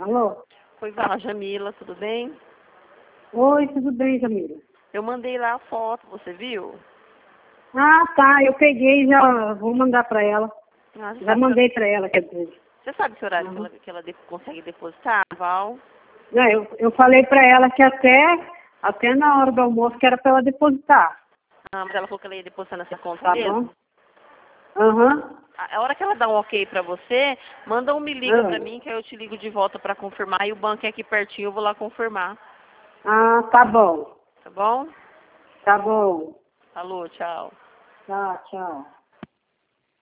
Alô? Oi, fala Jamila, tudo bem? Oi, tudo bem, Jamila? Eu mandei lá a foto, você viu? Ah, tá, eu peguei e já vou mandar pra ela. Ah, Já mandei pra ela, quer dizer. Você sabe que horário Uhum. que ela consegue depositar, Val? Não, eu falei pra ela que até na hora do almoço que era pra ela depositar. Ah, mas ela falou que ela ia depositar nessa conta Tá mesmo. bom? Aham. A hora que ela dá um ok pra você, manda um me liga pra mim, que aí eu te ligo de volta pra confirmar. E o banco é aqui pertinho, eu vou lá confirmar. Ah, tá bom. Tá bom? Tá bom. Falou, tchau. Tá, tchau.